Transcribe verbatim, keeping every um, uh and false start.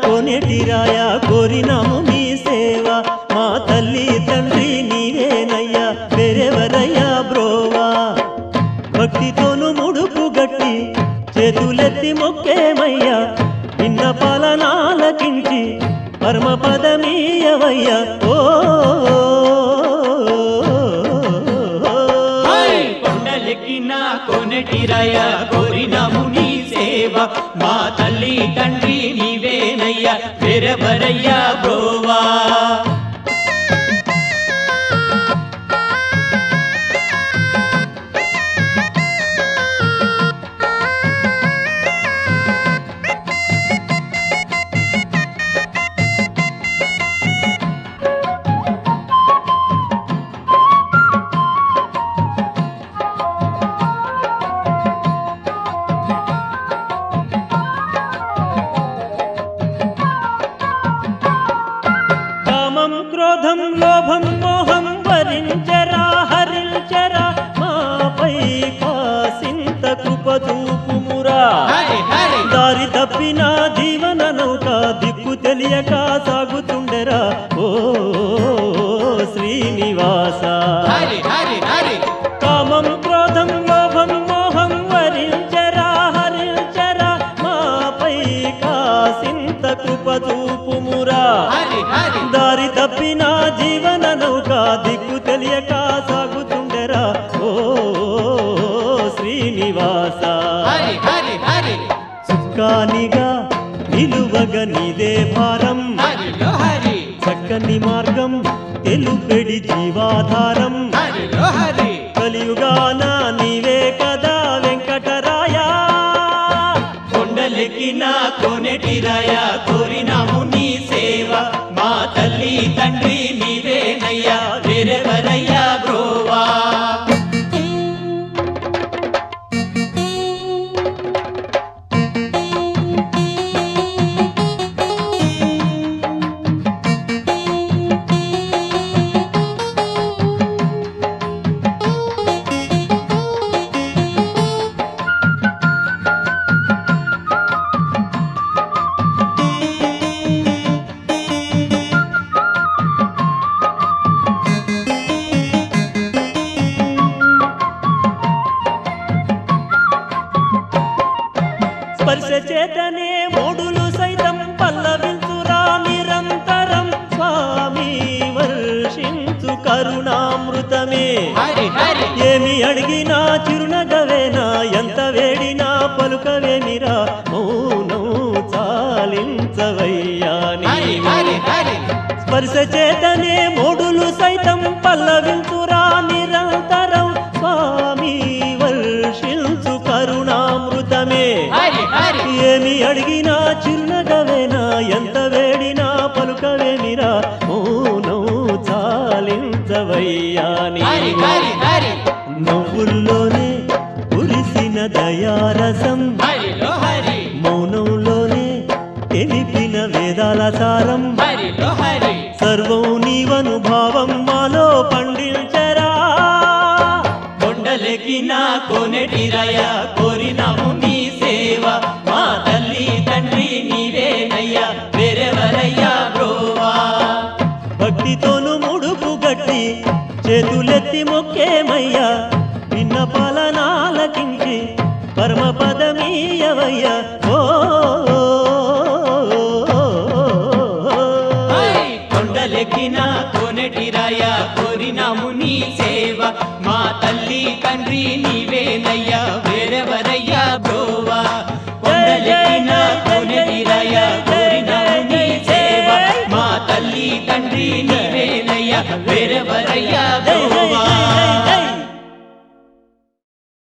కోనేటిరాయ కోరినాము నీ సేవ మా తల్లి తండ్రి నీవేనయ్యా వేరెవరయ్యా బ్రోవా భక్తితోను ముడుపు గట్టి చేతులెత్తి మొక్కేమయ్యా నిన్న పాలనాలకించి పరమపదమీయవయ్యా ఓ కొండలెక్కిన కోనేటిరాయ కోరినాము నీ సేవ మా తల్లి తండ్రి నీవేనయ్యా వేరెవరయ్యా బ్రోవా క్రోధం లోభం మోహం వరించరా హరించరా మాపై కాసింత కృపదూపుమురా దారి తప్పిన జీవన నౌక దిక్కు తెలియక సాగుతుండెరా ఓ శ్రీనివాస కామం క్రోధం లోభం మోహం వరించరా హరించరా మాపై కాసింత కృపదూపుమురా దారి తప్పిన జీవన నౌక దిక్కు తెలియక సాగుతుండెరా ఓ శ్రీనివాస సుఖానిగా నిలువగ నీదే భారం చక్కని మార్గం తెలుపెడి జీవాధారం కలియుగాన నీవే కదా వెంకటరాయ కొండలెక్కిన కోనేటిరాయ కోరినాము నీ సేవ మా తల్లి తండ్రి నీవేనయ్యా వేరెవరయ్యా బ్రోవా స్పర్శ చేతనే మోడులు సైతం పల్లవించురా నిరంతరం స్వామి వర్షించు కరుణామృతమే ఏమి అడిగినా చిరునగవేనా ఎంత వేడినా పలుకవేమిరా మౌనం చాలించవయ్యా స్పర్శ చేతనే మోడులు సైతం పల్లవించురా నిరంతరం స్వామి వర్షించు కరుణామృతమే ఏమి అడిగినా చిరునగవేనా ఎంత వేడినా పలుకవేమిరా మౌనం చాలించవయ్యా నవ్వుల్లోనే కురిసిన దయారసం మౌనంలోనే తెలిపిన వేదాల సారం సర్వం నీవనుభావం మాలో పండించరా కొండలెక్కిన కోనేటిరాయ కోరినాము నీ సేవ మా తల్లి తండ్రి నీవేనయ్యా వేరెవరయ్యా బ్రోవా భక్తితోను ముడుపు గట్టి చేతులెత్తి మొక్కేమయ్యా నిన్న పాలనాలకించి పరమపదమీయవయ్యా ఓ కొండలెక్కిన కోనేటిరాయ కోరినాము నీ సేవ మా తల్లి తండ్రి నీవేనయ్యా వేరెవరయ్యా బ్రోవా కొండలెక్కిన కోనేటిరాయ కోరినాము నీ సేవ మా తల్లి తండ్రి నీవేనయ్యా వేరెవరయ్యా బ్రోవా